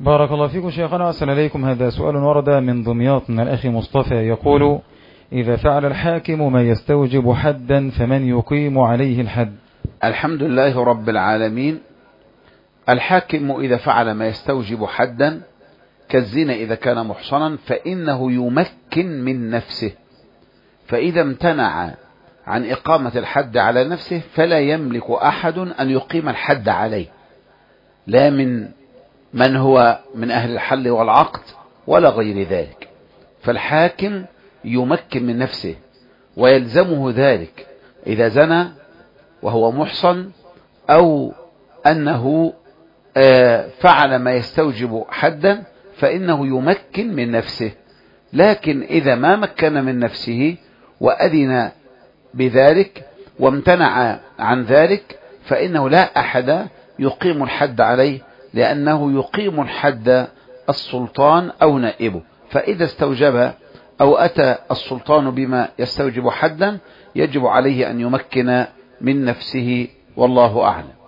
بارك الله فيكم شيخنا وأحسن إليكم. هذا سؤال ورد من دمياط من الأخ مصطفى يقول: إذا فعل الحاكم ما يستوجب حدا فمن يقيم عليه الحد؟ الحمد لله رب العالمين. الحاكم إذا فعل ما يستوجب حدا كالزنا إذا كان محصنا فإنه يمكن من نفسه، فإذا امتنع عن إقامة الحد على نفسه فلا يملك أحد أن يقيم الحد عليه، لا من هو من أهل الحل والعقد ولا غير ذلك. فالحاكم يمكن من نفسه ويلزمه ذلك إذا زنى وهو محصن أو أنه فعل ما يستوجب حدا فإنه يمكن من نفسه. لكن إذا ما مكن من نفسه وأذن بذلك وامتنع عن ذلك فإنه لا أحد يقيم الحد عليه، لأنه يقيم الحد السلطان أو نائبه. فإذا استوجب أو أتى السلطان بما يستوجب حدا يجب عليه أن يمكن من نفسه، والله أعلم.